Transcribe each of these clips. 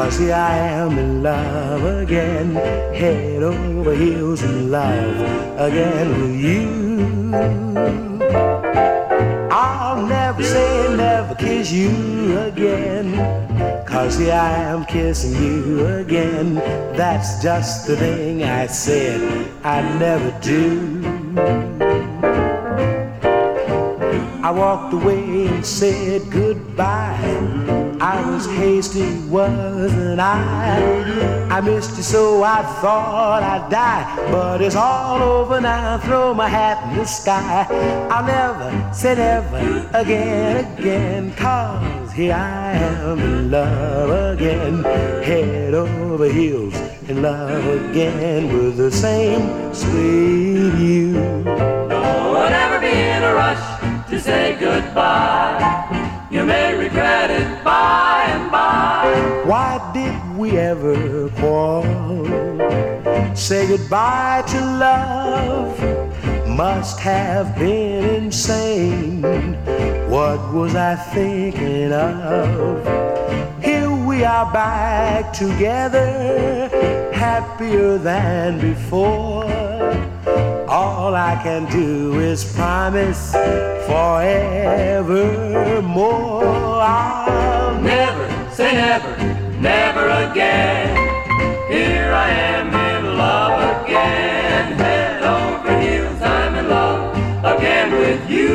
'cause here I am in love again, head over heels in love again with you. I'll never say never kiss you again, 'cause here I am kissing you again. That's just the thing I said I'd never do. I walked away and said goodbye. I was hasty, wasn't I? I missed you so I thought I'd die, but it's all over now. Throw my hat in the sky. I'll never say never again, 'cause here I am in love again, head over heels in love again with the same sweet you. Don't ever be in a rush to say goodbye. You may regret it by and by. Why did we ever quarrel? Say goodbye to love must have been insane. What was I thinking of? Here we are back together, happier than before. All I can do is promise forevermore. I'll never say never, never again. Here I am in love again, head over heels, I'm in love again with you.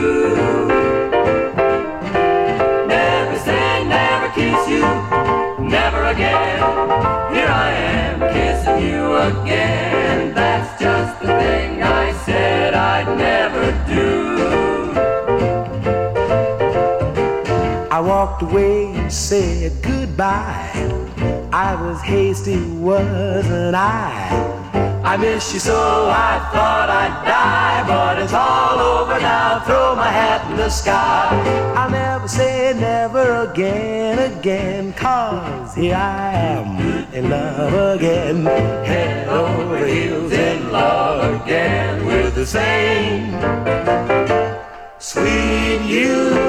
Never say never, kiss you, never again. Here I am kissing you again. That's just the thing I said I'd never do. I walked away and said goodbye. I was hasty, wasn't I? I miss you so I thought I'd die, but it's all over now. Throw my hat in the sky. I'll never say never again, 'cause here I am in love again, head over heels in love again with the same sweet you.